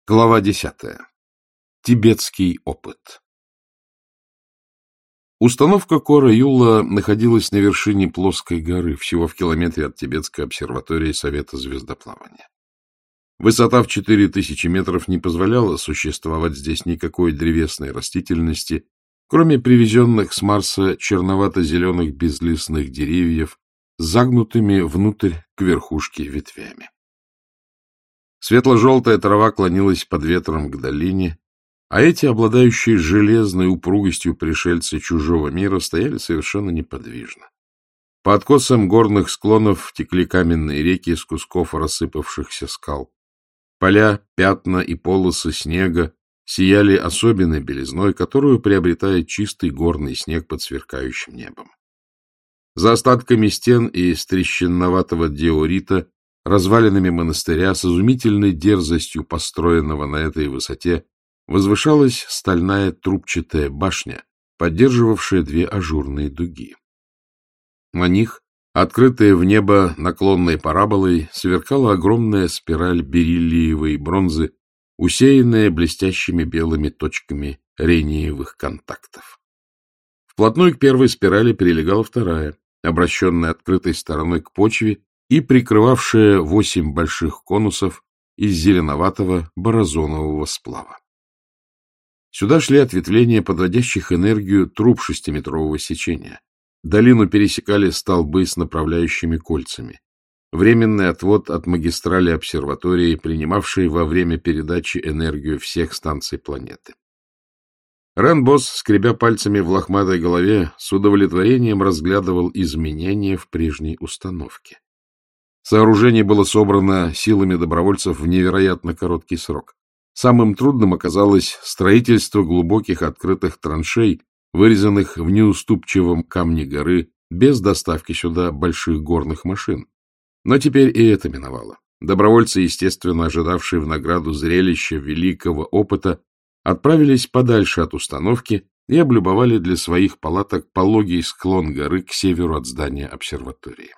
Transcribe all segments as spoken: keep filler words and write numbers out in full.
Глава десятая. Тибетский опыт. Установка Кора-Юлла находилась на вершине плоской горы, всего в километре от Тибетской обсерватории Совета звездоплавания. Высота в четыре тысячи метров не позволяла существовать здесь никакой древесной растительности, кроме привезенных с Марса черновато-зеленых безлистных деревьев с загнутыми внутрь к верхушке ветвями. Светло-желтая трава клонилась под ветром к долине, а эти, обладающие железной упругостью пришельцы чужого мира, стояли совершенно неподвижно. По откосам горных склонов текли каменные реки из кусков рассыпавшихся скал. Поля, пятна и полосы снега сияли особенной белизной, которую приобретает чистый горный снег под сверкающим небом. За остатками стен и из трещинноватого диорита, развалинами монастыря, с изумительной дерзостью построенного на этой высоте, возвышалась стальная трубчатая башня, поддерживавшая две ажурные дуги. На них, открытая в небо наклонной параболой, сверкала огромная спираль бериллиевой бронзы, усеянная блестящими белыми точками рениевых контактов. Вплотную к первой спирали прилегала вторая, обращенная открытой стороной к почве и прикрывавшая восемь больших конусов из зеленоватого борозонового сплава. Сюда шли ответвления подводящих энергию труб шестиметрового сечения. Долину пересекали столбы с направляющими кольцами. Временный отвод от магистрали обсерватории, принимавшей во время передачи энергию всех станций планеты. Рен-босс, скребя пальцами в лохматой голове, с удовлетворением разглядывал изменения в прежней установке. Сооружение было собрано силами добровольцев в невероятно короткий срок. Самым трудным оказалось строительство глубоких открытых траншей, вырезанных в неуступчивом камне горы, без доставки сюда больших горных машин. Но теперь и это миновало. Добровольцы, естественно, ожидавшие в награду зрелища великого опыта, отправились подальше от установки и облюбовали для своих палаток пологий склон горы к северу от здания обсерватории.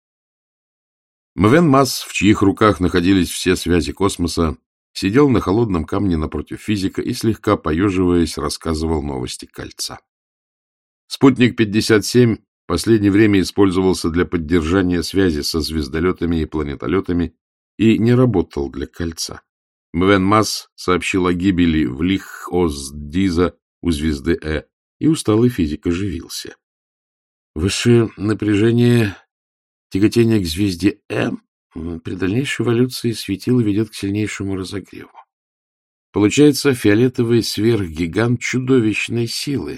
Мвен Масс, в чьих руках находились все связи космоса, сидел на холодном камне напротив физика и, слегка поеживаясь, рассказывал новости кольца. Спутник пятьдесят семь в последнее время использовался для поддержания связи со звездолетами и планетолетами и не работал для кольца. Мвен Масс сообщил о гибели в Лих-Оз-Диза у звезды Э, и усталый физик оживился. Высшее напряжение тяготение к звезде Э при дальнейшей эволюции светила ведет к сильнейшему разогреву. Получается фиолетовый сверхгигант чудовищной силы,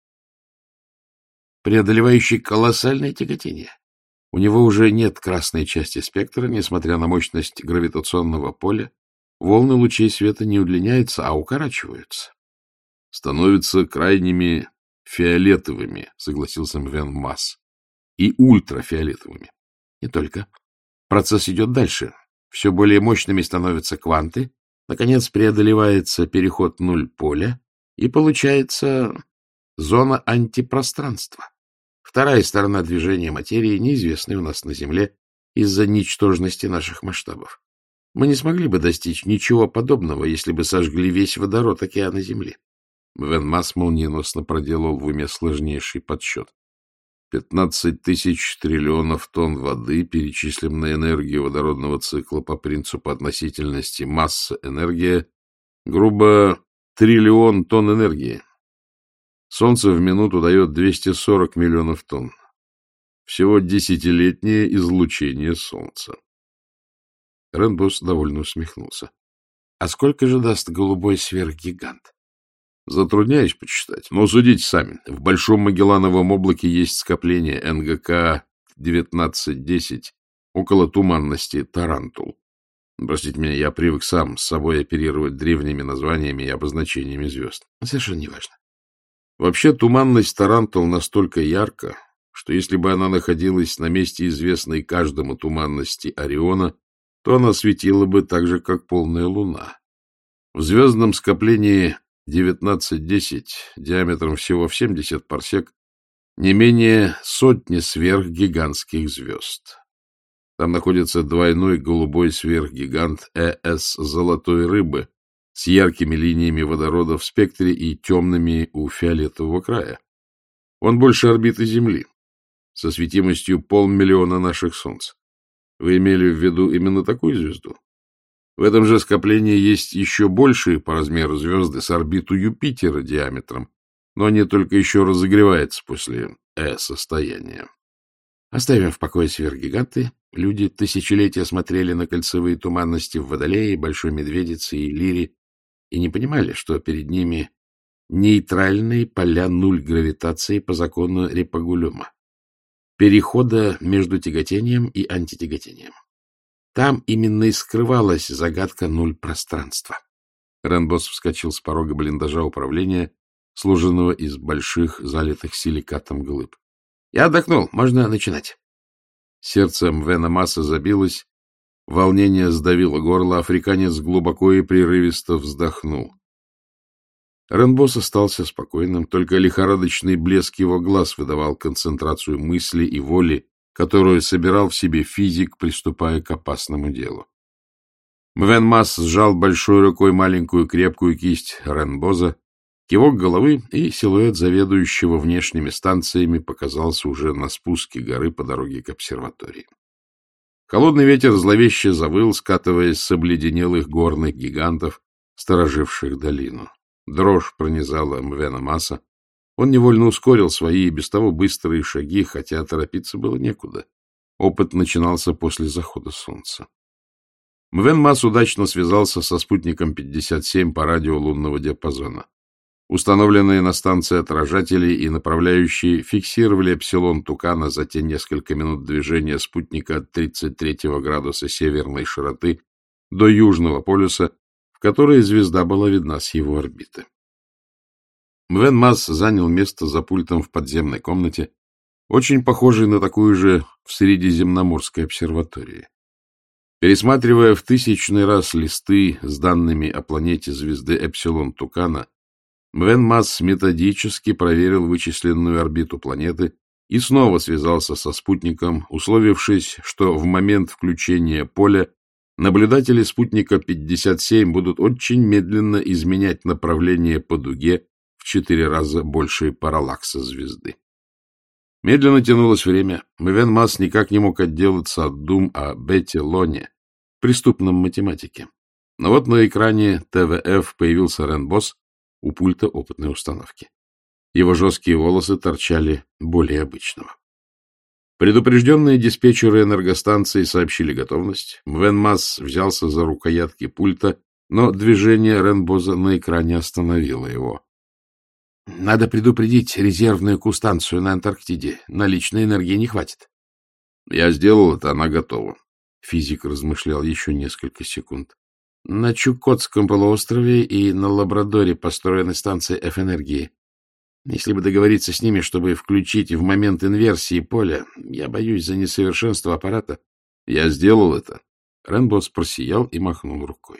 преодолевающий колоссальное тяготение. У него уже нет красной части спектра, несмотря на мощность гравитационного поля. Волны лучей света не удлиняются, а укорачиваются. — Становятся крайними фиолетовыми, — согласился Мвен Масс, — и ультрафиолетовыми. Не только. Процесс идет дальше. Все более мощными становятся кванты, наконец преодолевается переход нуль поля, и получается зона антипространства. Вторая сторона движения материи, неизвестная у нас на Земле из-за ничтожности наших масштабов. Мы не смогли бы достичь ничего подобного, если бы сожгли весь водород океана Земли. Мвен Масс молниеносно проделал в уме сложнейший подсчет. Пятнадцать тысяч триллионов тонн воды перечислим на энергию водородного цикла по принципу относительности масса-энергия, грубо триллион тонн энергии. Солнце в минуту дает двести сорок миллионов тонн. Всего десятилетнее излучение Солнца. Рен-босс довольно усмехнулся. — А сколько же даст голубой сверхгигант? Затрудняюсь почитать, но судите сами. В Большом Магеллановом облаке есть скопление эн гэ ка девятнадцать десять около туманности Тарантул. Простите меня, я привык сам с собой оперировать древними названиями и обозначениями звезд. Совершенно неважно. Вообще, туманность Тарантул настолько ярка, что если бы она находилась на месте известной каждому туманности Ориона, то она светила бы так же, как полная луна. В звездном скоплении девятнадцать десять, диаметром всего в семьдесят парсек, не менее сотни сверхгигантских звезд. Там находится двойной голубой сверхгигант э эс Золотой Рыбы с яркими линиями водорода в спектре и темными у фиолетового края. Он больше орбиты Земли, со светимостью полмиллиона наших Солнц. Вы имели в виду именно такую звезду? В этом же скоплении есть еще большие по размеру звезды с орбиту Юпитера диаметром, но они только еще разогреваются после Э-состояния. Оставим в покое сверхгиганты. Люди тысячелетия смотрели на кольцевые туманности в Водолее, Большой Медведице и Лире и не понимали, что перед ними нейтральные поля нуль гравитации по закону Репагулюма, перехода между тяготением и антитяготением. Там именно и скрывалась загадка нуль пространства. Ренбос вскочил с порога блиндажа управления, сложенного из больших, залитых силикатом глыб. — Я отдохнул, можно начинать. Сердце Мвена Масса забилось, волнение сдавило горло, африканец глубоко и прерывисто вздохнул. Ренбос остался спокойным, только лихорадочный блеск его глаз выдавал концентрацию мысли и воли, которую собирал в себе физик, приступая к опасному делу. Мвен Масс сжал большой рукой маленькую крепкую кисть Ренбоза, кивок головы, и силуэт заведующего внешними станциями показался уже на спуске горы по дороге к обсерватории. Холодный ветер зловеще завыл, скатываясь с обледенелых горных гигантов, стороживших долину. Дрожь пронизала Мвена Масса. Он невольно ускорил свои и без того быстрые шаги, хотя торопиться было некуда. Опыт начинался после захода солнца. Мвен Масс удачно связался со спутником пятьдесят семь по радио лунного диапазона. Установленные на станции отражатели и направляющие фиксировали эпсилон Тукана за те несколько минут движения спутника от тридцать третьего градуса северной широты до Южного полюса, в которой звезда была видна с его орбиты. Мвен Масс занял место за пультом в подземной комнате, очень похожей на такую же в Средиземноморской обсерватории. Пересматривая в тысячный раз листы с данными о планете звезды Эпсилон Тукана, Мвен Масс методически проверил вычисленную орбиту планеты и снова связался со спутником, условившись, что в момент включения поля наблюдатели спутника пятьдесят семь будут очень медленно изменять направление по дуге в четыре раза больше параллакса звезды. Медленно тянулось время. Мвен Масс никак не мог отделаться от дум о Бете Лоне, преступном математике. Но вот на экране тэ вэ эф появился Ренбос у пульта опытной установки. Его жесткие волосы торчали более обычного. Предупрежденные диспетчеры энергостанции сообщили готовность. Мвен Масс взялся за рукоятки пульта, но движение Ренбоза на экране остановило его. — Надо предупредить резервную Ку-станцию на Антарктиде. Наличной энергии не хватит. — Я сделал это, она готова. Физик размышлял еще несколько секунд. — На Чукотском полуострове и на Лабрадоре построены станции F-энергии. Если бы договориться с ними, чтобы включить в момент инверсии поля, я боюсь за несовершенство аппарата. — Я сделал это. Ренбос просиял и махнул рукой.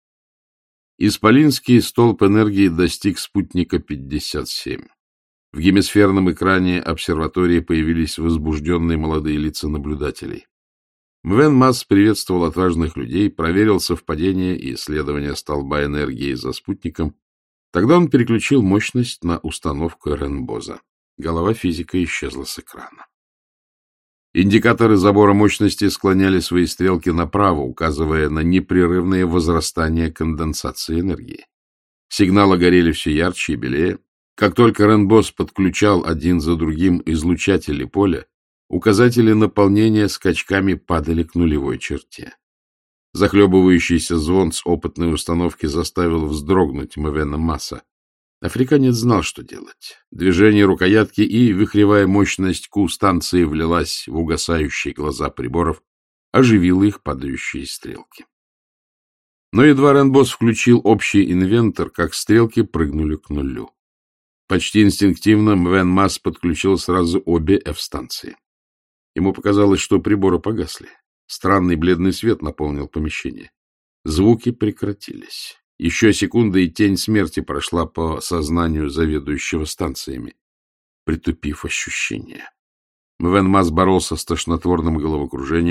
Исполинский столб энергии достиг спутника пятьдесят семь. В гемисферном экране обсерватории появились возбужденные молодые лица наблюдателей. Мвен Масс приветствовал отважных людей, проверил совпадение и исследование столба энергии за спутником. Тогда он переключил мощность на установку Ренбоза. Голова физика исчезла с экрана. Индикаторы забора мощности склоняли свои стрелки направо, указывая на непрерывное возрастание конденсации энергии. Сигналы горели все ярче и белее. Как только Ренбоз подключал один за другим излучатели поля, указатели наполнения скачками падали к нулевой черте. Захлебывающийся звон с опытной установки заставил вздрогнуть Мвена Масса. Африканец знал, что делать. Движение рукоятки и вихревая мощность Ку-станции влилась в угасающие глаза приборов, оживила их падающие стрелки. Но едва Ренбос включил общий инвентор, как стрелки прыгнули к нулю. Почти инстинктивно Мвен Масс подключил сразу обе F-станции. Ему показалось, что приборы погасли. Странный бледный свет наполнил помещение. Звуки прекратились. Еще секунда, и тень смерти прошла по сознанию заведующего станциями, притупив ощущения. Мвен Масс боролся с тошнотворным головокружением,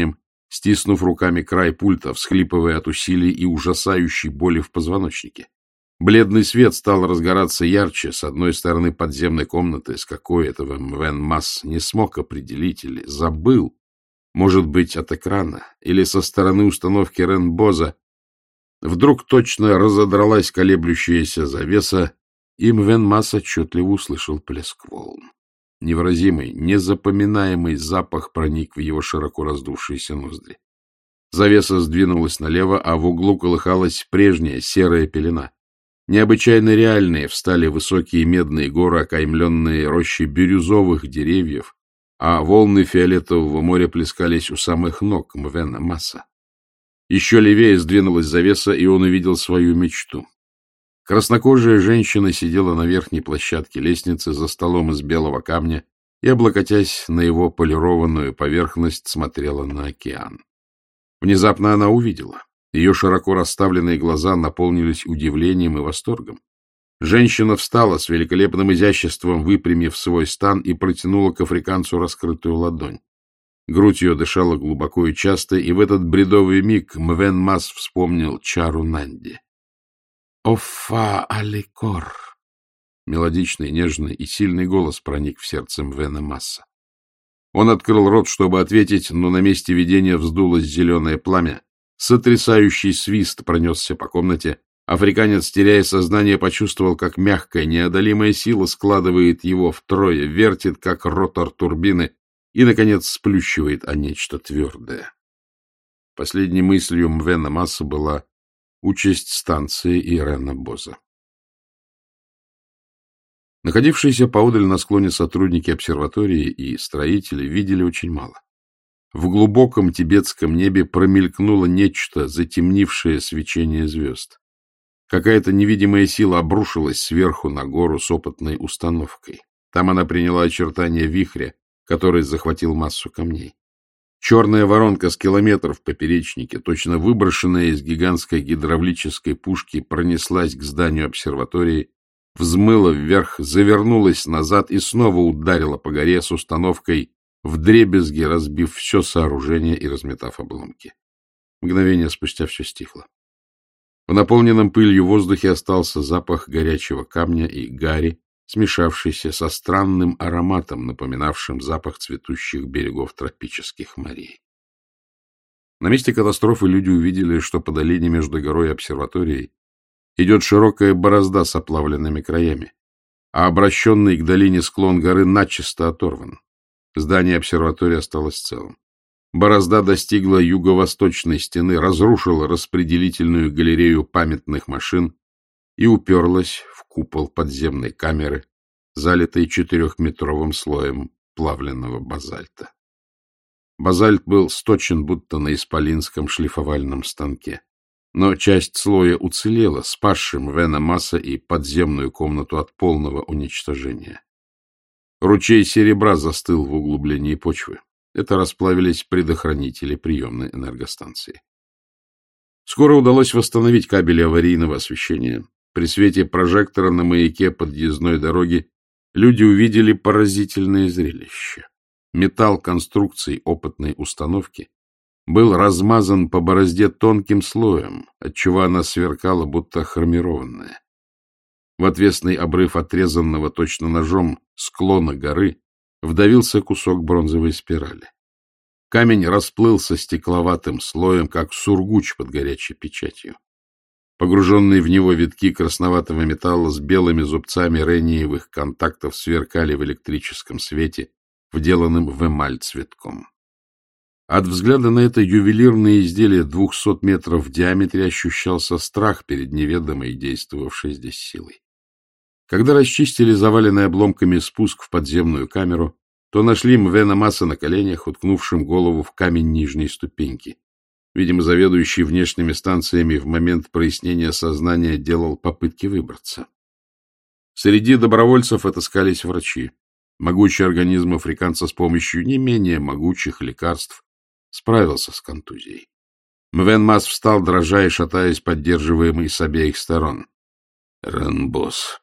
стиснув руками край пульта, всхлипывая от усилий и ужасающей боли в позвоночнике. Бледный свет стал разгораться ярче с одной стороны подземной комнаты, с какой этого Мвен Масс не смог определить или забыл, может быть, от экрана, или со стороны установки Ренбоза. Вдруг точно разодралась колеблющаяся завеса, и Мвен Масс отчетливо услышал плеск волн. Невыразимый, незапоминаемый запах проник в его широко раздувшиеся ноздри. Завеса сдвинулась налево, а в углу колыхалась прежняя серая пелена. Необычайно реальные встали высокие медные горы, окаймленные рощей бирюзовых деревьев, а волны фиолетового моря плескались у самых ног Мвена Масса. Еще левее сдвинулась завеса, и он увидел свою мечту. Краснокожая женщина сидела на верхней площадке лестницы за столом из белого камня и, облокотясь на его полированную поверхность, смотрела на океан. Внезапно она увидела. Ее широко расставленные глаза наполнились удивлением и восторгом. Женщина встала с великолепным изяществом, выпрямив свой стан, и протянула к африканцу раскрытую ладонь. Грудь ее дышала глубоко и часто, и в этот бредовый миг Мвен Масс вспомнил Чару Нанди. «Оффа аликор!» Мелодичный, нежный и сильный голос проник в сердце Мвена Масса. Он открыл рот, чтобы ответить, но на месте видения вздулось зеленое пламя. Сотрясающий свист пронесся по комнате. Африканец, теряя сознание, почувствовал, как мягкая, неодолимая сила складывает его втрое, вертит, как ротор турбины, и, наконец, сплющивает о нечто твердое. Последней мыслью Мвена Масса была участь станции и Ренбоза. Находившиеся поодаль на склоне сотрудники обсерватории и строители видели очень мало. В глубоком тибетском небе промелькнуло нечто, затемнившее свечение звезд. Какая-то невидимая сила обрушилась сверху на гору с опытной установкой. Там она приняла очертания вихря, который захватил массу камней. Черная воронка с километров в поперечнике, точно выброшенная из гигантской гидравлической пушки, пронеслась к зданию обсерватории, взмыла вверх, завернулась назад и снова ударила по горе с установкой, вдребезги разбив все сооружение и разметав обломки. Мгновение спустя все стихло. В наполненном пылью воздухе остался запах горячего камня и гари, смешавшийся со странным ароматом, напоминавшим запах цветущих берегов тропических морей. На месте катастрофы люди увидели, что по долине между горой и обсерваторией идет широкая борозда с оплавленными краями, а обращенный к долине склон горы начисто оторван. Здание обсерватории осталось целым. Борозда достигла юго-восточной стены, разрушила распределительную галерею памятных машин и уперлась в купол подземной камеры, залитой четырехметровым слоем плавленного базальта. Базальт был сточен, будто на исполинском шлифовальном станке. Но часть слоя уцелела, спасшим Мвена Масса и подземную комнату от полного уничтожения. Ручей серебра застыл в углублении почвы. Это расплавились предохранители приемной энергостанции. Скоро удалось восстановить кабели аварийного освещения. При свете прожектора на маяке подъездной дороги люди увидели поразительное зрелище. Металл конструкций опытной установки был размазан по борозде тонким слоем, отчего она сверкала, будто хромированная. В отвесный обрыв отрезанного точно ножом склона горы вдавился кусок бронзовой спирали. Камень расплылся стекловатым слоем, как сургуч под горячей печатью. Погруженные в него витки красноватого металла с белыми зубцами рениевых контактов сверкали в электрическом свете, вделанным в эмаль цветком. От взгляда на это ювелирное изделие двухсот метров в диаметре ощущался страх перед неведомой, действовавшей здесь силой. Когда расчистили заваленный обломками спуск в подземную камеру, то нашли Мвена Масса на коленях, уткнувшим голову в камень нижней ступеньки. Видимо, заведующий внешними станциями в момент прояснения сознания делал попытки выбраться. Среди добровольцев отыскались врачи. Могучий организм африканца с помощью не менее могучих лекарств справился с контузией. Мвен Масс встал, дрожа и шатаясь, поддерживаемый с обеих сторон. «Ренбоз».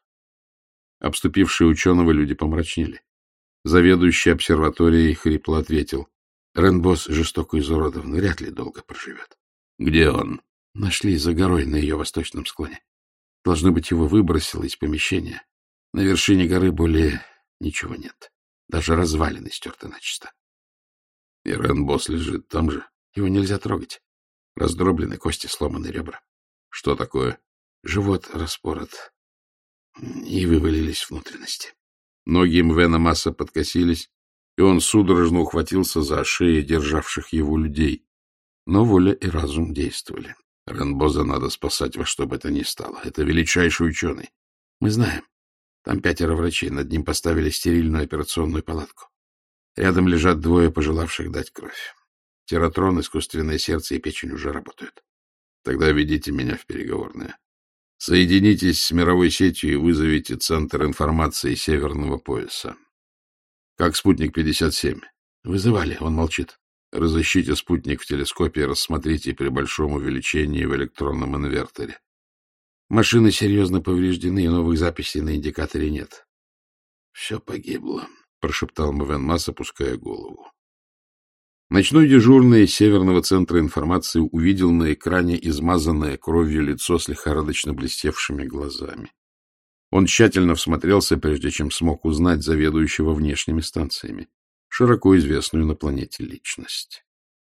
Обступившие ученого люди помрачнели. Заведующий обсерваторией хрипло ответил: Ренбос жестоко изуродован, вряд ли долго проживет. — Где он? — Нашли за горой на ее восточном склоне. Должно быть, его выбросило из помещения. На вершине горы более ничего нет. Даже развалины стерты начисто. — И Ренбос лежит там же? — Его нельзя трогать. Раздроблены кости, сломаны ребра. — Что такое? — Живот распорот. И вывалились внутренности. Ноги Мвена Масса подкосились, и он судорожно ухватился за шеи державших его людей. Но воля и разум действовали. Ренбоза надо спасать во что бы то ни стало. Это величайший ученый. Мы знаем. Там пятеро врачей, над ним поставили стерильную операционную палатку. Рядом лежат двое, пожелавших дать кровь. Тиратрон, искусственное сердце и печень уже работают. Тогда ведите меня в переговорные. Соединитесь с мировой сетью и вызовите Центр информации Северного пояса. Как спутник пятьдесят семь? Вызывали, он молчит. Разыщите спутник в телескопе и рассмотрите при большом увеличении в электронном инверторе. Машины серьезно повреждены, и новых записей на индикаторе нет. — Все погибло, — прошептал Мвен Масс, опуская голову. Ночной дежурный Северного центра информации увидел на экране измазанное кровью лицо с лихорадочно блестевшими глазами. Он тщательно всмотрелся, прежде чем смог узнать заведующего внешними станциями, широко известную на планете личность.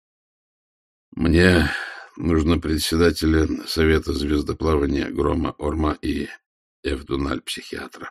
— Мне нужно председателя Совета звездоплавания Грома Орма и Эвдуналь, психиатра.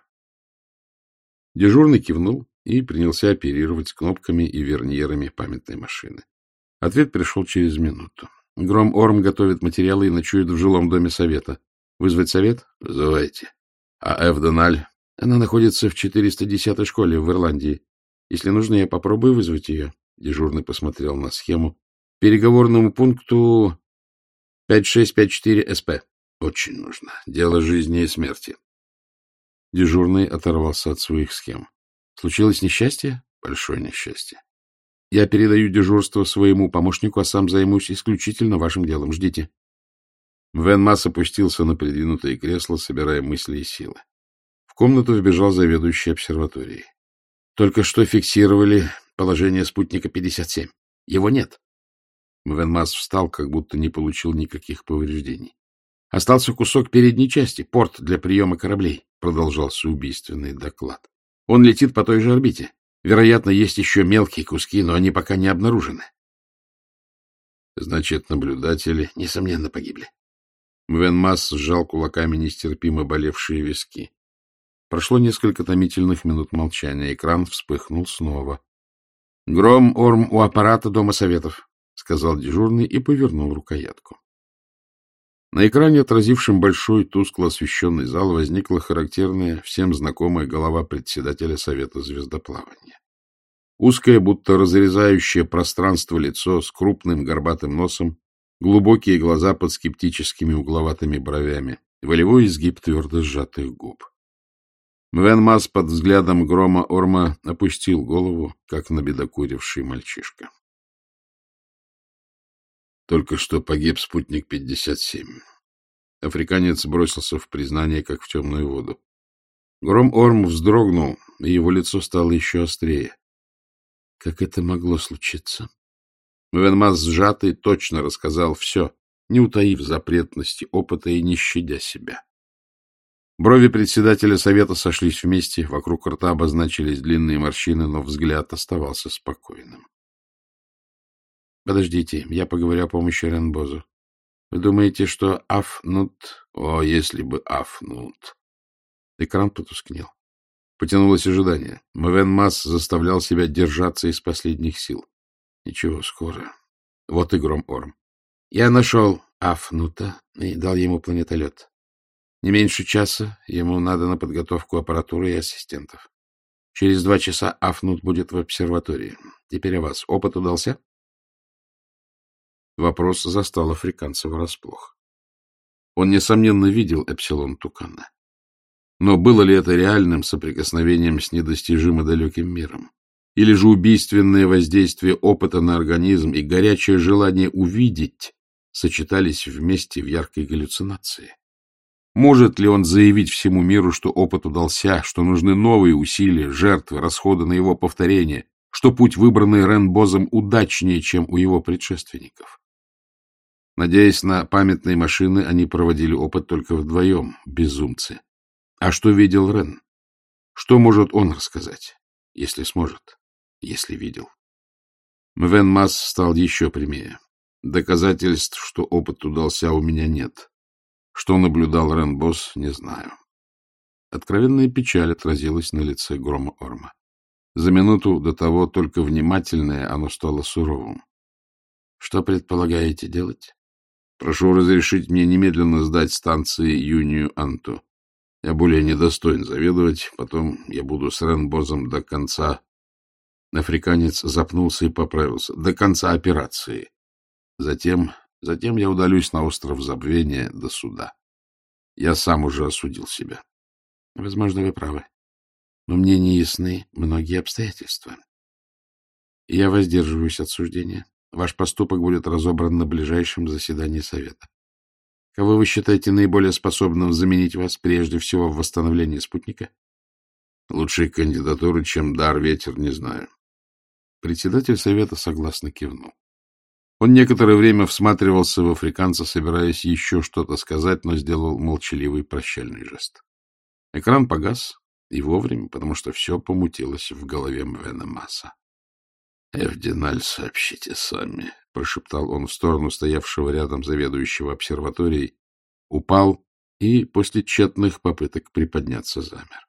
Дежурный кивнул и принялся оперировать кнопками и верньерами памятной машины. Ответ пришел через минуту. Гром Орм готовит материалы и ночует в жилом доме Совета. Вызвать совет? Вызывайте. А Эвдуналь? Она находится в четыреста десятой школе в Ирландии. Если нужно, я попробую вызвать ее. Дежурный посмотрел на схему. Переговорному пункту пять шесть пять четыре эс пэ. Очень нужно. Дело жизни и смерти. Дежурный оторвался от своих схем. Случилось несчастье? Большое несчастье. Я передаю дежурство своему помощнику, а сам займусь исключительно вашим делом. Ждите. Мвен Масс опустился на придвинутое кресло, собирая мысли и силы. В комнату вбежал заведующий обсерваторией. Только что фиксировали положение спутника пятьдесят семь. Его нет. Мвен Масс встал, как будто не получил никаких повреждений. Остался кусок передней части, порт для приема кораблей, продолжался убийственный доклад. Он летит по той же орбите. Вероятно, есть еще мелкие куски, но они пока не обнаружены. Значит, наблюдатели, несомненно, погибли. Мвен Масс сжал кулаками нестерпимо болевшие виски. Прошло несколько томительных минут молчания. Экран вспыхнул снова. — Гром Орм у аппарата Дома Советов, — сказал дежурный и повернул рукоятку. На экране, отразившем большой, тускло освещенный зал, возникла характерная, всем знакомая голова председателя Совета звездоплавания. Узкое, будто разрезающее пространство лицо с крупным горбатым носом, глубокие глаза под скептическими угловатыми бровями, волевой изгиб твердо сжатых губ. Мвен Масс под взглядом Грома Орма опустил голову, как набедокуривший мальчишка. Только что погиб спутник пятьдесят семь. Африканец бросился в признание, как в темную воду. Гром Орм вздрогнул, и его лицо стало еще острее. Как это могло случиться? Мвен Масс сжатый точно рассказал все, не утаив запретности опыта и не щадя себя. Брови председателя совета сошлись вместе, вокруг рта обозначились длинные морщины, но взгляд оставался спокойным. — Подождите, я поговорю о помощи Ренбозу. Вы думаете, что Афнут... О, если бы Афнут... Экран потускнел. Потянулось ожидание. Мвен Масс заставлял себя держаться из последних сил. Ничего, скоро. Вот и Гром Орм. Я нашел Афнута и дал ему планетолет. Не меньше часа ему надо на подготовку аппаратуры и ассистентов. Через два часа Афнут будет в обсерватории. Теперь о вас. Опыт удался? Вопрос застал африканца врасплох. Он, несомненно, видел Эпсилон Тукана. Но было ли это реальным соприкосновением с недостижимо далеким миром? Или же убийственное воздействие опыта на организм и горячее желание увидеть сочетались вместе в яркой галлюцинации? Может ли он заявить всему миру, что опыт удался, что нужны новые усилия, жертвы, расходы на его повторение, что что путь, выбранный Рен-Бозом, удачнее, чем у его предшественников. Надеясь на памятные машины, они проводили опыт только вдвоем, безумцы. А что видел Рен? Что может он рассказать, если сможет, если видел? Мвен Масс стал еще прямее. Доказательств, что опыт удался, у меня нет. Что наблюдал Рен-Боз, не знаю. Откровенная печаль отразилась на лице Грома Орма. За минуту до того только внимательное оно стало суровым. — Что предполагаете делать? — Прошу разрешить мне немедленно сдать станции Юнию Анту. Я более недостоин заведовать, потом я буду с Рен-Бозом до конца... Африканец запнулся и поправился. До конца операции. Затем, затем я удалюсь на остров Забвения до суда. Я сам уже осудил себя. Возможно, вы правы. Но мне не ясны многие обстоятельства. Я воздерживаюсь от суждения. Ваш поступок будет разобран на ближайшем заседании Совета. Кого вы считаете наиболее способным заменить вас прежде всего в восстановлении спутника? Лучшей кандидатуры, чем дар ветер, не знаю. Председатель Совета согласно кивнул. Он некоторое время всматривался в африканца, собираясь еще что-то сказать, но сделал молчаливый прощальный жест. Экран погас, и вовремя, потому что все помутилось в голове Мвена Масса. — Эвдиналь, сообщите сами, — прошептал он в сторону стоявшего рядом заведующего обсерваторией, упал и после тщетных попыток приподняться замер.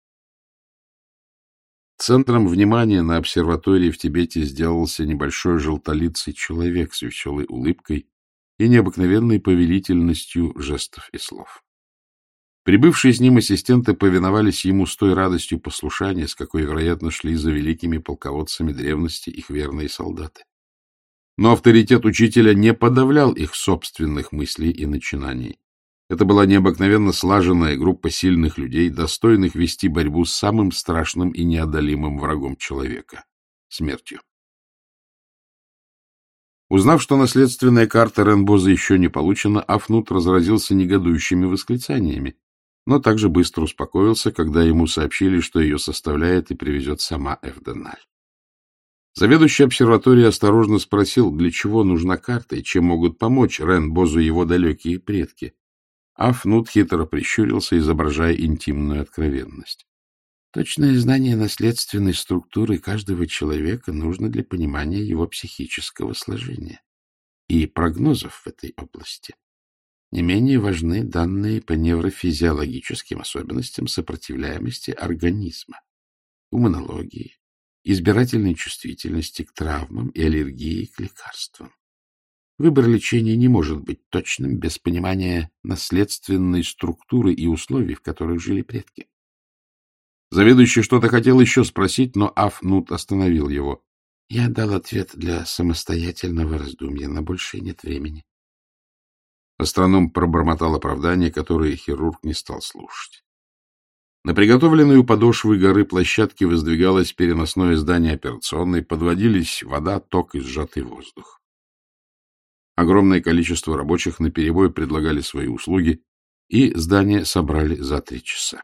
Центром внимания на обсерватории в Тибете сделался небольшой желтолицый человек с веселой улыбкой и необыкновенной повелительностью жестов и слов. Прибывшие с ним ассистенты повиновались ему с той радостью послушания, с какой, вероятно, шли за великими полководцами древности их верные солдаты. Но авторитет учителя не подавлял их собственных мыслей и начинаний. Это была необыкновенно слаженная группа сильных людей, достойных вести борьбу с самым страшным и неодолимым врагом человека — смертью. Узнав, что наследственная карта Рен-Боза еще не получена, Афнут разразился негодующими восклицаниями, но также быстро успокоился, когда ему сообщили, что ее составляет и привезет сама Эвденаль. Заведующий обсерваторией осторожно спросил, для чего нужна карта и чем могут помочь Рен-Бозу его далекие предки. Афнут хитро прищурился, изображая интимную откровенность. Точное знание наследственной структуры каждого человека нужно для понимания его психического сложения и прогнозов в этой области. Не менее важны данные по неврофизиологическим особенностям сопротивляемости организма, иммунологии, избирательной чувствительности к травмам и аллергии к лекарствам. Выбор лечения не может быть точным без понимания наследственной структуры и условий, в которых жили предки. Заведующий что-то хотел еще спросить, но Афнут остановил его. — Я дал ответ для самостоятельного раздумья, на большее нет времени. Астроном пробормотал оправдание, которое хирург не стал слушать. На приготовленной у подошвы горы площадки воздвигалось переносное здание операционной, подводились вода, ток и сжатый воздух. Огромное количество рабочих наперебой предлагали свои услуги, и здание собрали за три часа.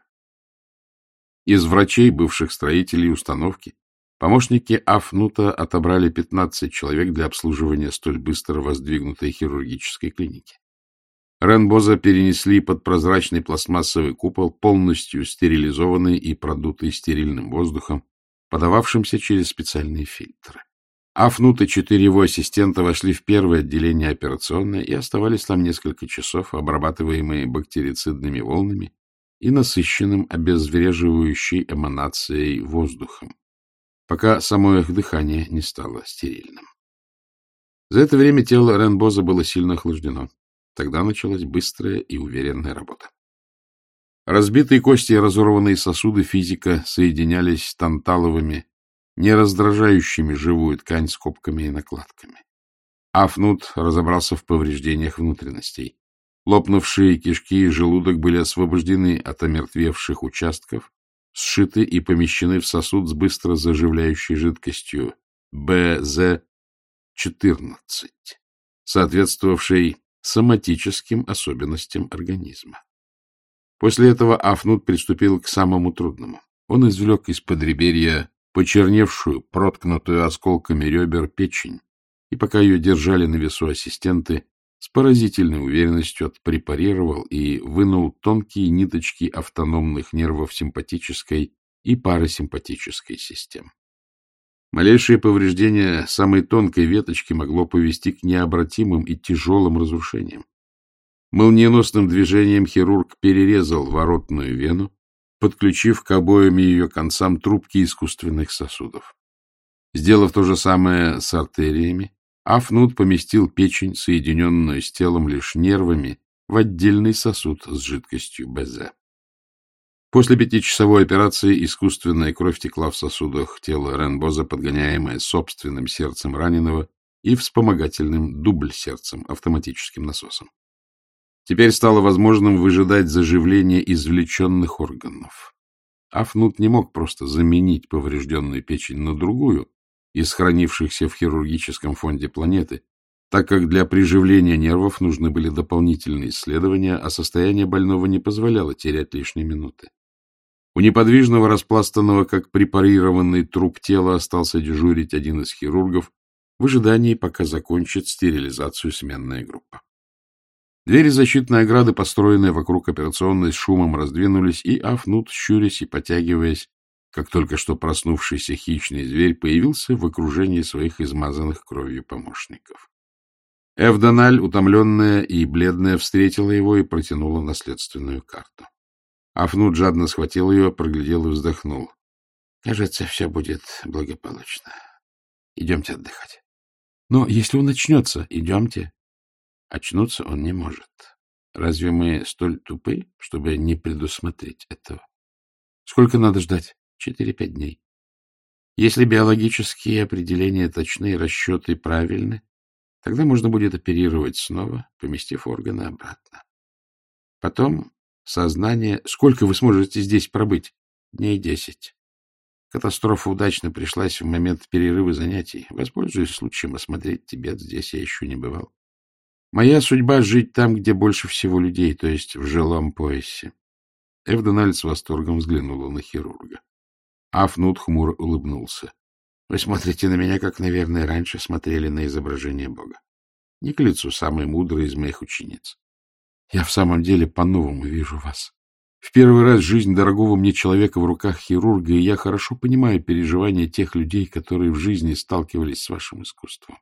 Из врачей, бывших строителей установки, помощники Афнута отобрали пятнадцать человек для обслуживания столь быстро воздвигнутой хирургической клиники. Рен-Боза перенесли под прозрачный пластмассовый купол, полностью стерилизованный и продутый стерильным воздухом, подававшимся через специальные фильтры. Афнут и четыре его ассистента вошли в первое отделение операционной и оставались там несколько часов, обрабатываемые бактерицидными волнами и насыщенным обезвреживающей эманацией воздухом, пока само их дыхание не стало стерильным. За это время тело Рен-Боза было сильно охлаждено. Тогда началась быстрая и уверенная работа. Разбитые кости и разорванные сосуды физика соединялись танталовыми, не раздражающими живую ткань скобками и накладками. Афнут разобрался в повреждениях внутренностей. Лопнувшие кишки и желудок были освобождены от омертвевших участков, сшиты и помещены в сосуд с быстро заживляющей жидкостью бэ зэ четырнадцать, соответствовавшей соматическим особенностям организма. После этого Афнут приступил к самому трудному. Он извлек из подреберья почерневшую, проткнутую осколками ребер печень, и пока ее держали на весу ассистенты, с поразительной уверенностью отпрепарировал и вынул тонкие ниточки автономных нервов симпатической и парасимпатической систем. Малейшее повреждение самой тонкой веточки могло повести к необратимым и тяжелым разрушениям. Молниеносным движением хирург перерезал воротную вену, подключив к обоим ее концам трубки искусственных сосудов. Сделав то же самое с артериями, Афнут поместил печень, соединенную с телом лишь нервами, в отдельный сосуд с жидкостью Безе. После пятичасовой операции искусственная кровь текла в сосудах тела Ренбоза, подгоняемая собственным сердцем раненого и вспомогательным дубль-сердцем, автоматическим насосом. Теперь стало возможным выжидать заживление извлеченных органов. Афнут не мог просто заменить поврежденную печень на другую из хранившихся в хирургическом фонде планеты, так как для приживления нервов нужны были дополнительные исследования, а состояние больного не позволяло терять лишние минуты. У неподвижного, распластанного, как препарированный труп тела, остался дежурить один из хирургов в ожидании, пока закончит стерилизацию сменная группа. Двери защитной ограды, построенные вокруг операционной, с шумом раздвинулись, и Афнут, щурясь и потягиваясь, как только что проснувшийся хищный зверь, появился в окружении своих измазанных кровью помощников. Эвдональ, утомленная и бледная, встретила его и протянула наследственную карту. Афнут жадно схватил ее, проглядел и вздохнул. — Кажется, все будет благополучно. Идемте отдыхать. — Но если он начнется, идемте. Очнуться он не может. Разве мы столь тупы, чтобы не предусмотреть этого? Сколько надо ждать? Четыре-пять дней. Если биологические определения точны и расчеты правильны, тогда можно будет оперировать снова, поместив органы обратно. Потом сознание... Сколько вы сможете здесь пробыть? Дней десять. Катастрофа удачно пришлась в момент перерыва занятий. Воспользуюсь случаем осмотреть Тибет. Здесь я еще не бывал. Моя судьба — жить там, где больше всего людей, то есть в жилом поясе. Эвдональ с восторгом взглянула на хирурга. Афнут хмуро улыбнулся. — Вы смотрите на меня, как, наверное, раньше смотрели на изображение Бога. Не к лицу самой мудрой из моих учениц. Я в самом деле по-новому вижу вас. В первый раз жизнь дорогого мне человека в руках хирурга, и я хорошо понимаю переживания тех людей, которые в жизни сталкивались с вашим искусством.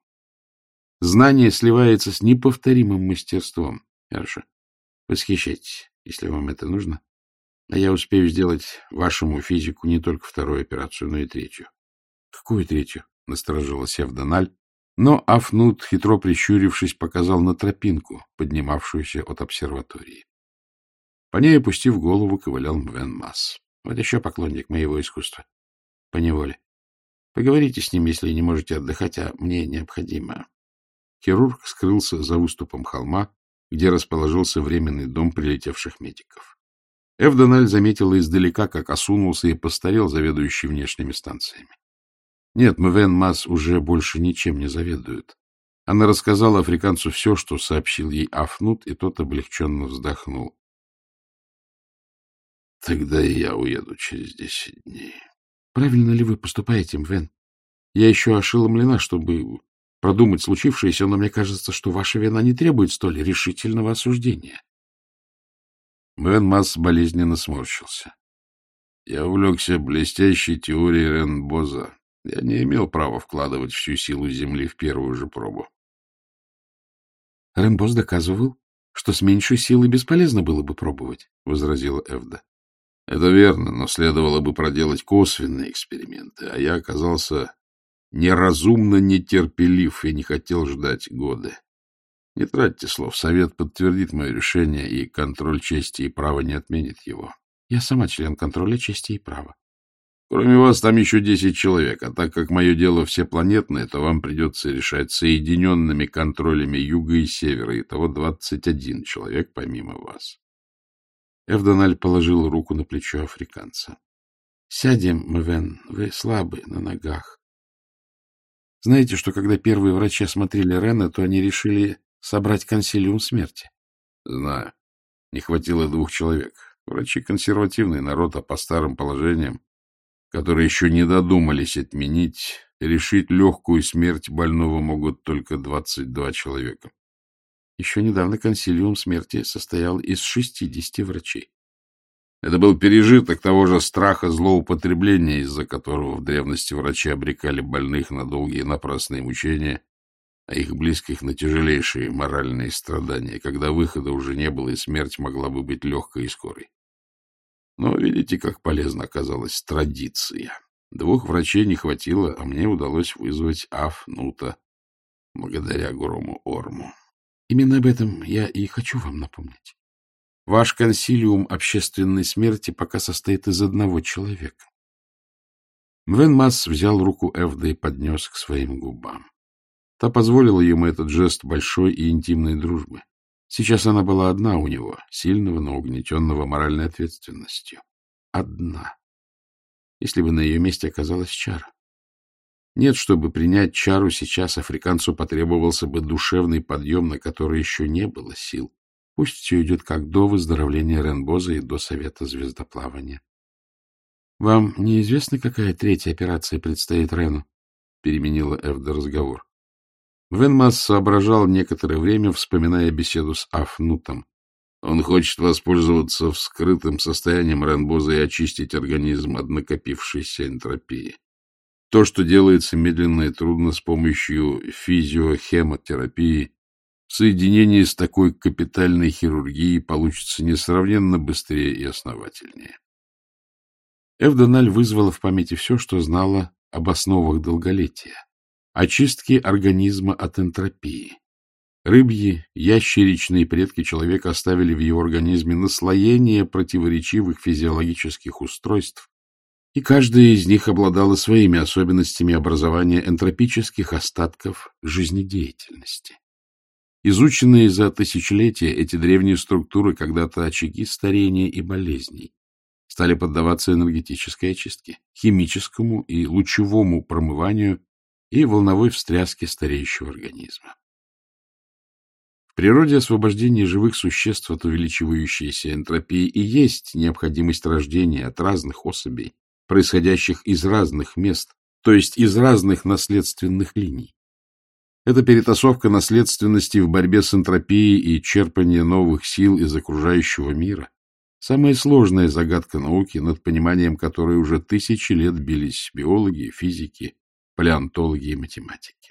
Знание сливается с неповторимым мастерством. Хорошо. Восхищайтесь, если вам это нужно. А я успею сделать вашему физику не только вторую операцию, но и третью. — Какую третью? — насторожилась Эвдональ. Но Афнут, хитро прищурившись, показал на тропинку, поднимавшуюся от обсерватории. По ней, опустив голову, ковылял Мвен Масс. Вот еще поклонник моего искусства. Поневоле. Поговорите с ним, если не можете отдыхать, а мне необходимо. Хирург скрылся за выступом холма, где расположился временный дом прилетевших медиков. Эвдональ заметила издалека, как осунулся и постарел заведующий внешними станциями. Нет, Мвен Масс уже больше ничем не заведует. Она рассказала африканцу все, что сообщил ей Афнут, и тот облегченно вздохнул. — Тогда и я уеду через десять дней. — Правильно ли вы поступаете, Мвен? Я еще ошеломлена, чтобы продумать случившееся, но мне кажется, что ваша вина не требует столь решительного осуждения. Мвен Масс болезненно сморщился. Я увлекся блестящей теорией Ренбоза. Я не имел права вкладывать всю силу Земли в первую же пробу. — Ренбоз доказывал, что с меньшей силой бесполезно было бы пробовать, — возразила Эвда. — Это верно, но следовало бы проделать косвенные эксперименты, а я оказался неразумно нетерпелив и не хотел ждать годы. Не тратьте слов, совет подтвердит мое решение, и контроль чести и права не отменит его. Я сама член контроля чести и права. Кроме вас там еще десять человек, а так как мое дело всепланетное, то вам придется решать соединенными контролями юга и севера, и того двадцать один человек помимо вас. Эвдональ положил руку на плечо африканца. — Сядем, Мвен, вы слабы на ногах. Знаете, что когда первые врачи осмотрели Рена, то они решили собрать консилиум смерти? — Знаю. Не хватило двух человек. Врачи консервативный народ, а по старым положениям которые еще не додумались отменить, решить легкую смерть больного могут только двадцать два человека. Еще недавно консилиум смерти состоял из шестидесяти врачей. Это был пережиток того же страха злоупотребления, из-за которого в древности врачи обрекали больных на долгие напрасные мучения, а их близких на тяжелейшие моральные страдания, когда выхода уже не было, и смерть могла бы быть легкой и скорой. Но видите, как полезна оказалась традиция. Двух врачей не хватило, а мне удалось вызвать Афнута, благодаря Грому Орму. Именно об этом я и хочу вам напомнить. Ваш консилиум общественной смерти пока состоит из одного человека. Мвен Масс взял руку Эвды и поднес к своим губам. Та позволила ему этот жест большой и интимной дружбы. Сейчас она была одна у него, сильного, но угнетенного моральной ответственностью. Одна. Если бы на ее месте оказалась Чара. Нет, чтобы принять Чару сейчас, африканцу потребовался бы душевный подъем, на который еще не было сил. Пусть все идет как до выздоровления Ренбоза и до совета звездоплавания. — Вам неизвестно, какая третья операция предстоит Рену? — переменила Эвда разговор. Венмас соображал некоторое время, вспоминая беседу с Афнутом. Он хочет воспользоваться вскрытым состоянием Ренбоза и очистить организм от накопившейся энтропии. То, что делается медленно и трудно с помощью физиохемотерапии, в соединении с такой капитальной хирургией получится несравненно быстрее и основательнее. Эвдональ вызвала в памяти все, что знала об основах долголетия. Очистки организма от энтропии. Рыбьи, ящеричные предки человека оставили в его организме наслоение противоречивых физиологических устройств, и каждая из них обладала своими особенностями образования энтропических остатков жизнедеятельности. Изученные за тысячелетия, эти древние структуры, когда-то очаги старения и болезней, стали поддаваться энергетической очистке, химическому и лучевому промыванию и волновой встряске стареющего организма. В природе освобождение живых существ от увеличивающейся энтропии и есть необходимость рождения от разных особей, происходящих из разных мест, то есть из разных наследственных линий. Это перетасовка наследственности в борьбе с энтропией и черпание новых сил из окружающего мира. Самая сложная загадка науки, над пониманием которой уже тысячи лет бились биологи, физики, палеонтологи и математики.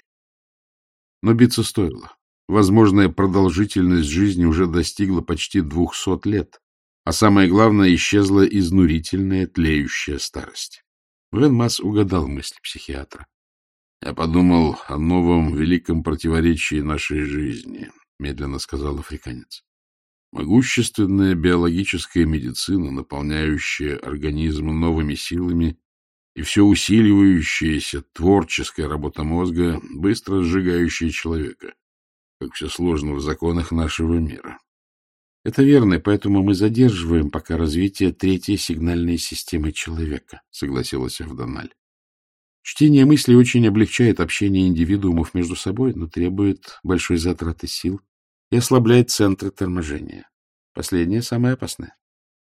Но биться стоило. Возможная продолжительность жизни уже достигла почти двухсот лет, а самое главное, исчезла изнурительная тлеющая старость. Венмас угадал мысли психиатра. — Я подумал о новом великом противоречии нашей жизни, — медленно сказал африканец. Могущественная биологическая медицина, наполняющая организм новыми силами, и все усиливающаяся творческая работа мозга, быстро сжигающая человека, как все сложно в законах нашего мира. — Это верно, поэтому мы задерживаем пока развитие третьей сигнальной системы человека, — согласилась Эвдональ. Чтение мыслей очень облегчает общение индивидуумов между собой, но требует большой затраты сил и ослабляет центры торможения. Последнее самое опасное.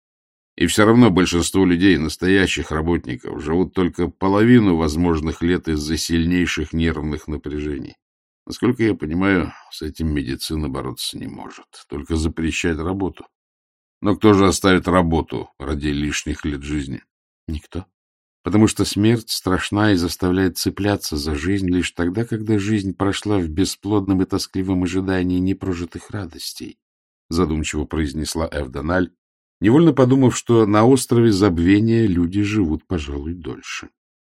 И все равно большинство людей, настоящих работников, живут только половину возможных лет из-за сильнейших нервных напряжений. Насколько я понимаю, с этим медицина бороться не может, только запрещать работу. Но кто же оставит работу ради лишних лет жизни? Никто. Потому что смерть страшна и заставляет цепляться за жизнь лишь тогда, когда жизнь прошла в бесплодном и тоскливом ожидании непрожитых радостей, задумчиво произнесла Эвдональ, невольно подумав, что на острове забвения люди живут, пожалуй, дольше.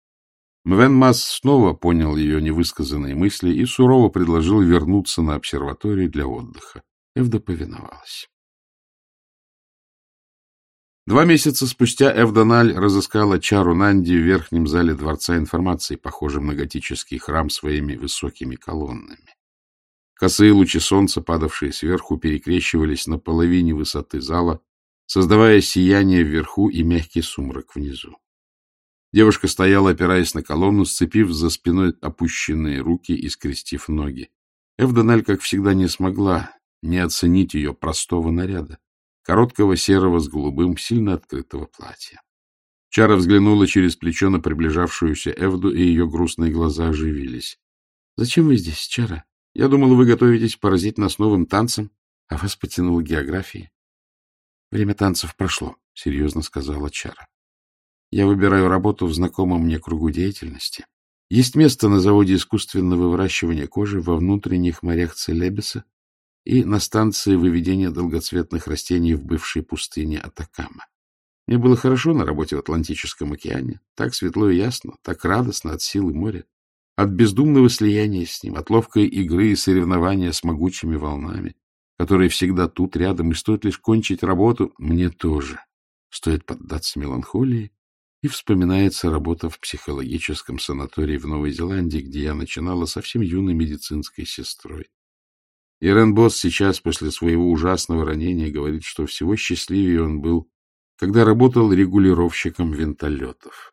Мвенмас снова понял ее невысказанные мысли и сурово предложил вернуться на обсерваторию для отдыха. Эвда повиновалась. Два месяца спустя Эвдональ разыскала Чару Нанди в верхнем зале Дворца информации, похожем на готический храм своими высокими колоннами. Косые лучи солнца, падавшие сверху, перекрещивались на половине высоты зала, создавая сияние вверху и мягкий сумрак внизу. Девушка стояла, опираясь на колонну, сцепив за спиной опущенные руки и скрестив ноги. Эвдональ, как всегда, не смогла не оценить ее простого наряда, короткого серого с голубым, сильно открытого платья. Чара взглянула через плечо на приближавшуюся Эвду, и ее грустные глаза оживились. — Зачем вы здесь, Чара? Я думала, вы готовитесь поразить нас новым танцем, а вас потянуло географией. — Время танцев прошло, — серьезно сказала Чара. — Я выбираю работу в знакомом мне кругу деятельности. Есть место на заводе искусственного выращивания кожи во внутренних морях Целебеса и на станции выведения долгоцветных растений в бывшей пустыне Атакама. Мне было хорошо на работе в Атлантическом океане. Так светло и ясно, так радостно от силы моря, от бездумного слияния с ним, от ловкой игры и соревнования с могучими волнами, которые всегда тут рядом, и стоит лишь кончить работу, мне тоже стоит поддаться меланхолии, и вспоминается работа в психологическом санатории в Новой Зеландии, где я начинала совсем юной медицинской сестрой. Ирен Босс сейчас, после своего ужасного ранения, говорит, что всего счастливее он был, когда работал регулировщиком винтолетов.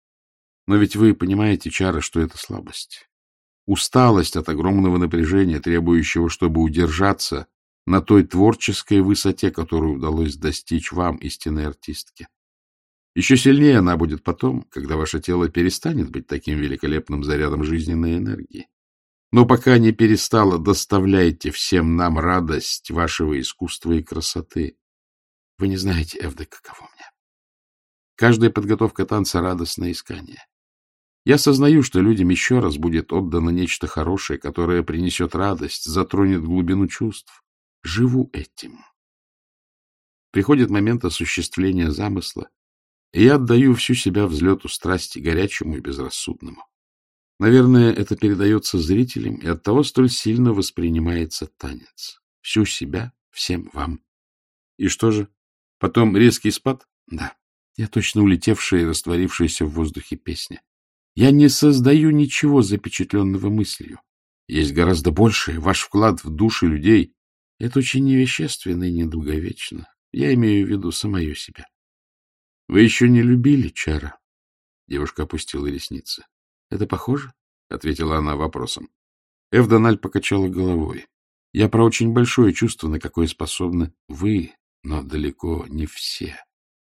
Но ведь вы понимаете, Чара, что это слабость. Усталость от огромного напряжения, требующего, чтобы удержаться на той творческой высоте, которую удалось достичь вам, истинной артистке. Еще сильнее она будет потом, когда ваше тело перестанет быть таким великолепным зарядом жизненной энергии. Но пока не перестало, доставляйте всем нам радость вашего искусства и красоты. Вы не знаете, Эвда, каково мне. Каждая подготовка танца — радостное искание. Я сознаю, что людям еще раз будет отдано нечто хорошее, которое принесет радость, затронет глубину чувств. Живу этим. Приходит момент осуществления замысла, и я отдаю всю себя взлету страсти, горячему и безрассудному. Наверное, это передается зрителям, и оттого столь сильно воспринимается танец. Всю себя всем вам. И что же? Потом резкий спад? Да, я точно улетевшая и растворившаяся в воздухе песня. Я не создаю ничего запечатленного мыслью. Есть гораздо большее. Ваш вклад в души людей — это очень невещественно и недолговечно. Я имею в виду самое себя. — Вы еще не любили, Чара? Девушка опустила ресницы. — Это похоже? — ответила она вопросом. Эвдональ покачала головой. — Я про очень большое чувство, на какое способны вы, но далеко не все.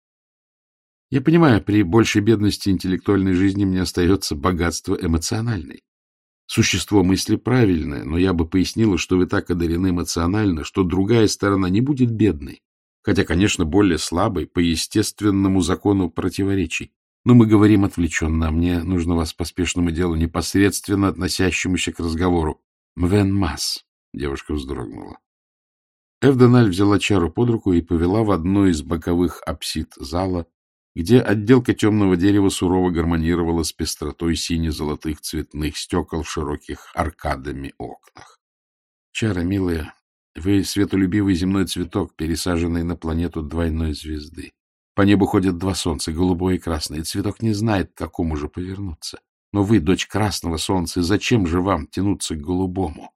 Я понимаю, при большей бедности интеллектуальной жизни мне остается богатство эмоциональной. Существо мысли правильное, но я бы пояснила, что вы так одарены эмоционально, что другая сторона не будет бедной, хотя, конечно, более слабой по естественному закону противоречий. Но мы говорим отвлеченно, а мне нужно вас по спешному делу, непосредственно относящемуся к разговору. Мвен Мас, девушка вздрогнула. Эвдональ взяла Чару под руку и повела в одно из боковых апсид зала, где отделка темного дерева сурово гармонировала с пестротой сине-золотых цветных стекол в широких аркадами окнах. — Чара, милая, вы светолюбивый земной цветок, пересаженный на планету двойной звезды. По небу ходят два солнца, голубое и красное, и цветок не знает, к какому же повернуться. Но вы, дочь красного солнца, и зачем же вам тянуться к голубому?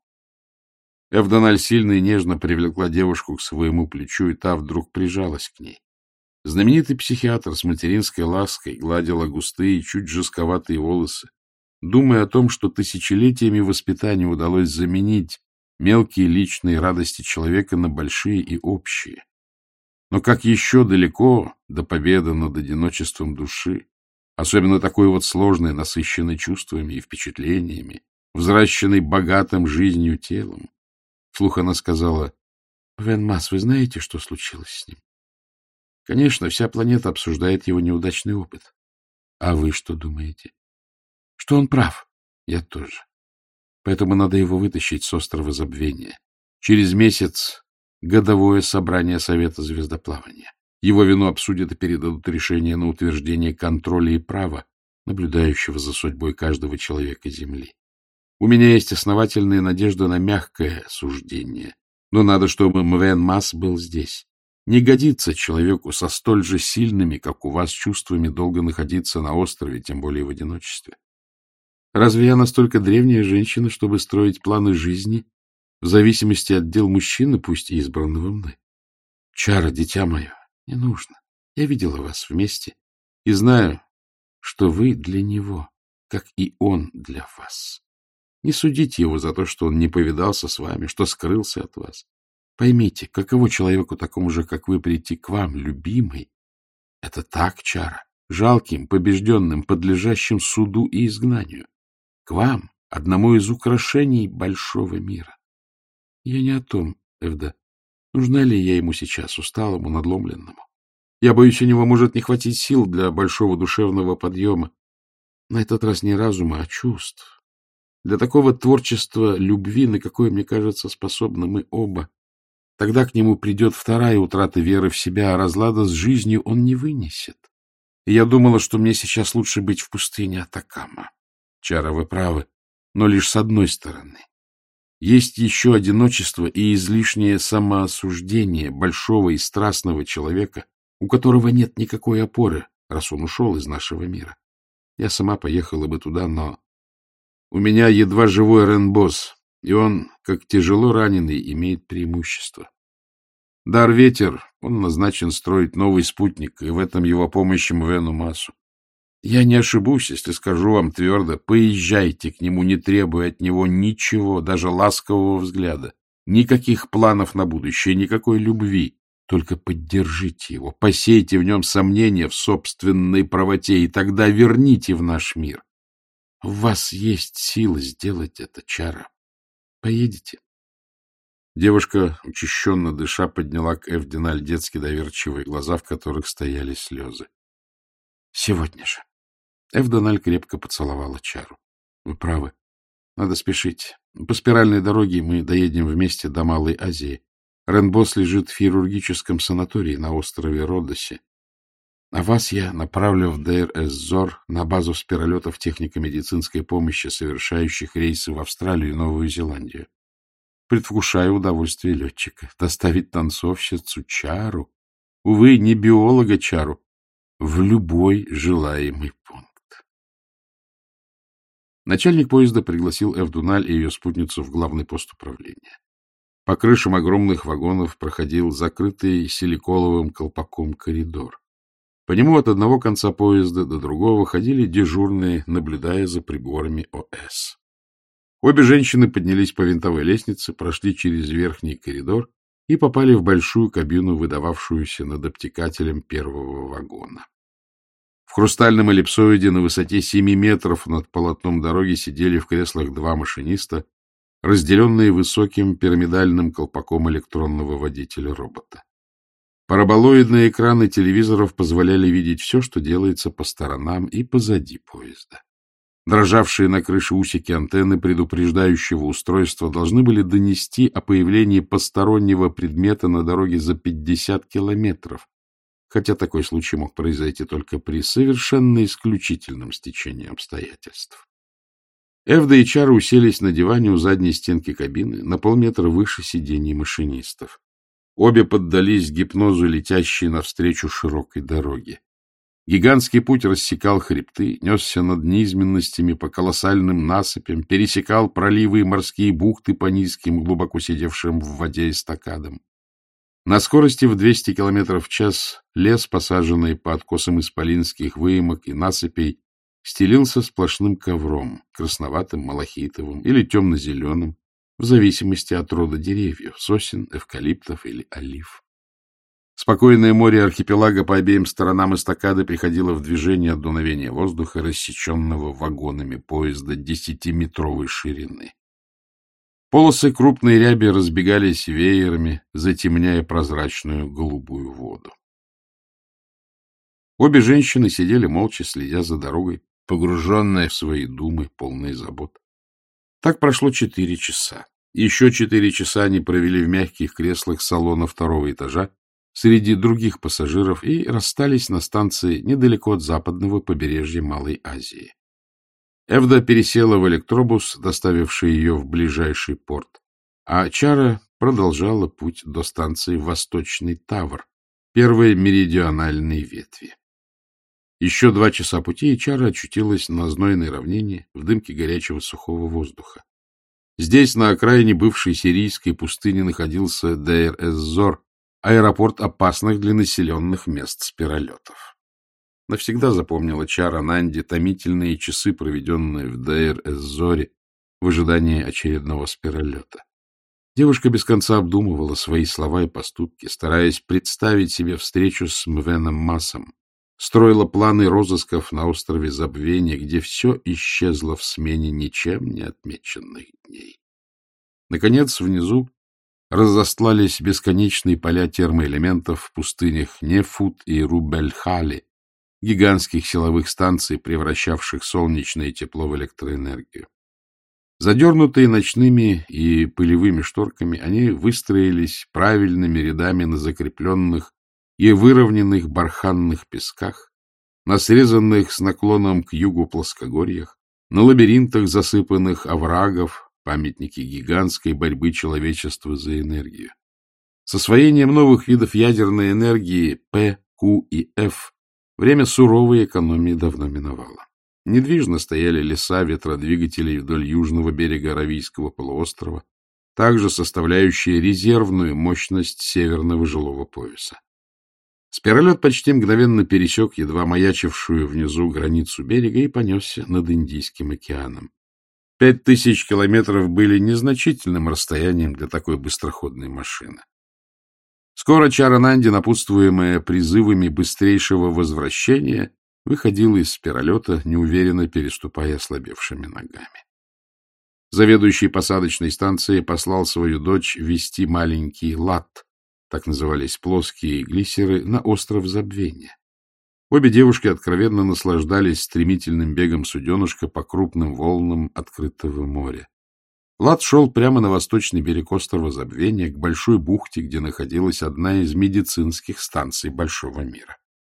Эвдональ сильно и нежно привлекла девушку к своему плечу, и та вдруг прижалась к ней. Знаменитый психиатр с материнской лаской гладила густые, чуть жестковатые волосы, думая о том, что тысячелетиями воспитания удалось заменить мелкие личные радости человека на большие и общие. Но как еще далеко до победы над одиночеством души, особенно такой вот сложной, насыщенной чувствами и впечатлениями, взращенной богатым жизнью телом. Вслух она сказала: — Вен Мас, вы знаете, что случилось с ним? Конечно, вся планета обсуждает его неудачный опыт. А вы что думаете? Что он прав? Я тоже. Поэтому надо его вытащить с острова забвения. Через месяц годовое собрание Совета звездоплавания. Его вину обсудят и передадут решение на утверждение контроля и права, наблюдающего за судьбой каждого человека Земли. У меня есть основательная надежда на мягкое суждение, но надо, чтобы Мвен Мас был здесь. Не годится человеку со столь же сильными, как у вас, чувствами долго находиться на острове, тем более в одиночестве. Разве я настолько древняя женщина, чтобы строить планы жизни в зависимости от дел мужчины, пусть и избранного мной? Чара, дитя мое, не нужно. Я видела вас вместе и знаю, что вы для него, как и он для вас. Не судите его за то, что он не повидался с вами, что скрылся от вас. Поймите, каково человеку такому же, как вы, прийти к вам, любимый? Это так, Чара, жалким, побежденным, подлежащим суду и изгнанию. К вам, одному из украшений большого мира. Я не о том, Эвда. Нужна ли я ему сейчас, усталому, надломленному? Я боюсь, у него может не хватить сил для большого душевного подъема. На этот раз не разума, а чувств. Для такого творчества любви, на какое, мне кажется, способны мы оба. Тогда к нему придет вторая утрата веры в себя, а разлада с жизнью он не вынесет. И я думала, что мне сейчас лучше быть в пустыне Атакама. Чара, вы правы, но лишь с одной стороны. Есть еще одиночество и излишнее самоосуждение большого и страстного человека, у которого нет никакой опоры, раз он ушел из нашего мира. Я сама поехала бы туда, но у меня едва живой Ренбос, и он, как тяжело раненый, имеет преимущество. Дар Ветер, он назначен строить новый спутник, и в этом его помощь Мвену Масу. Я не ошибусь, если скажу вам твердо, поезжайте к нему, не требуя от него ничего, даже ласкового взгляда, никаких планов на будущее, никакой любви. Только поддержите его, посейте в нем сомнения в собственной правоте, и тогда верните в наш мир. У вас есть силы сделать это, Чара. Поедете? Девушка, учащенно дыша, подняла к Эвдиналь детски доверчивые глаза, в которых стояли слезы. — Сегодня же. Эвдиналь крепко поцеловала Чару. — Вы правы. Надо спешить. По спиральной дороге мы доедем вместе до Малой Азии. Ренбос лежит в хирургическом санатории на острове Родосе. А вас я направлю в Дейр-эз-Зор на базу спиролетов технико-медицинской помощи, совершающих рейсы в Австралию и Новую Зеландию. Предвкушаю удовольствие летчика доставить танцовщицу Чару, увы, не биолога Чару, в любой желаемый пункт. Начальник поезда пригласил Эвдуналь и ее спутницу в главный пост управления. По крышам огромных вагонов проходил закрытый силиколовым колпаком коридор. По нему от одного конца поезда до другого ходили дежурные, наблюдая за приборами ОС. Обе женщины поднялись по винтовой лестнице, прошли через верхний коридор и попали в большую кабину, выдававшуюся над обтекателем первого вагона. В хрустальном эллипсоиде на высоте семи метров над полотном дороги сидели в креслах два машиниста, разделенные высоким пирамидальным колпаком электронного водителя-робота. Параболоидные экраны телевизоров позволяли видеть все, что делается по сторонам и позади поезда. Дрожавшие на крыше усики антенны предупреждающего устройства должны были донести о появлении постороннего предмета на дороге за пятьдесят километров, хотя такой случай мог произойти только при совершенно исключительном стечении обстоятельств. Эвда и Чара уселись на диване у задней стенки кабины, на полметра выше сидений машинистов. Обе поддались гипнозу, летящей навстречу широкой дороге. Гигантский путь рассекал хребты, несся над низменностями по колоссальным насыпям, пересекал проливы и морские бухты по низким, глубоко сидевшим в воде эстакадам. На скорости в двести километров в час лес, посаженный по откосам исполинских выемок и насыпей, стелился сплошным ковром, красноватым, малахитовым или темно-зеленым, в зависимости от рода деревьев, сосен, эвкалиптов или олив. Спокойное море архипелага по обеим сторонам эстакады приходило в движение от дуновения воздуха, рассеченного вагонами поезда десятиметровой ширины. Полосы крупной ряби разбегались веерами, затемняя прозрачную голубую воду. Обе женщины сидели молча, следя за дорогой, погруженные в свои думы, полные забот. Так прошло четыре часа. Еще четыре часа они провели в мягких креслах салона второго этажа среди других пассажиров и расстались на станции недалеко от западного побережья Малой Азии. Эвда пересела в электробус, доставивший ее в ближайший порт, а Чара продолжала путь до станции Восточный Тавр, первой меридиональной ветви. Еще два часа пути, и Чара очутилась на знойной равнине в дымке горячего сухого воздуха. Здесь, на окраине бывшей сирийской пустыни, находился Дейр-эз-Зор, аэропорт опасных для населенных мест спиролетов. Навсегда запомнила Чара Нанди томительные часы, проведенные в Дейр-эз-Зоре, в ожидании очередного спиролета. Девушка без конца обдумывала свои слова и поступки, стараясь представить себе встречу с Мвеном Масом, строила планы розысков на острове Забвения, где все исчезло в смене ничем не отмеченных дней. Наконец, внизу разостлались бесконечные поля термоэлементов в пустынях Нефут и Рубель-Хали, гигантских силовых станций, превращавших солнечное тепло в электроэнергию. Задернутые ночными и пылевыми шторками, они выстроились правильными рядами на закрепленных и выровненных барханных песках, на срезанных с наклоном к югу плоскогорьях, на лабиринтах засыпанных оврагов, памятники гигантской борьбы человечества за энергию. С освоением новых видов ядерной энергии П, Q и F время суровой экономии давно миновало. Недвижно стояли леса ветродвигателей вдоль южного берега Аравийского полуострова, также составляющие резервную мощность северного жилого пояса. Спиролет почти мгновенно пересек едва маячившую внизу границу берега и понесся над Индийским океаном. Пять тысяч километров были незначительным расстоянием для такой быстроходной машины. Скоро Чарананди, напутствуемая призывами быстрейшего возвращения, выходила из спиролета, неуверенно переступая ослабевшими ногами. Заведующий посадочной станцией послал свою дочь везти маленький лат, так назывались плоские глиссеры, на остров Забвения. Обе девушки откровенно наслаждались стремительным бегом суденышка по крупным волнам открытого моря. Лат шел прямо на восточный берег острова Забвения, к большой бухте, где находилась одна из медицинских станций Большого мира.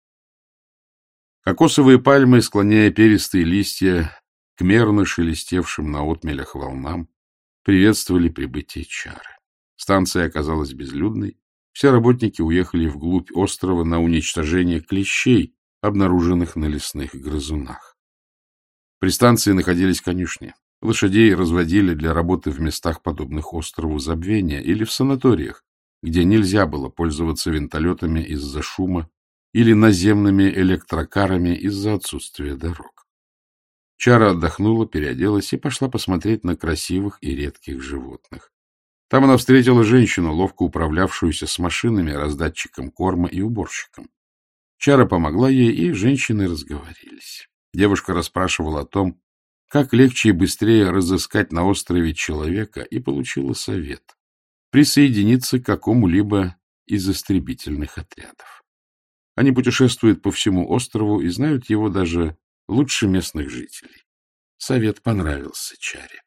Кокосовые пальмы, склоняя перистые листья к мерно шелестевшим на отмелях волнам, приветствовали прибытие Чары. Станция оказалась безлюдной. Все работники уехали вглубь острова на уничтожение клещей, обнаруженных на лесных грызунах. При станции находились конюшни. Лошадей разводили для работы в местах, подобных острову Забвения, или в санаториях, где нельзя было пользоваться винтолетами из-за шума или наземными электрокарами из-за отсутствия дорог. Чара отдохнула, переоделась и пошла посмотреть на красивых и редких животных. Там она встретила женщину, ловко управлявшуюся с машинами, раздатчиком корма и уборщиком. Чара помогла ей, и женщины разговорились. Девушка расспрашивала о том, как легче и быстрее разыскать на острове человека, и получила совет — присоединиться к какому-либо из истребительных отрядов. Они путешествуют по всему острову и знают его даже лучше местных жителей. Совет понравился Чаре.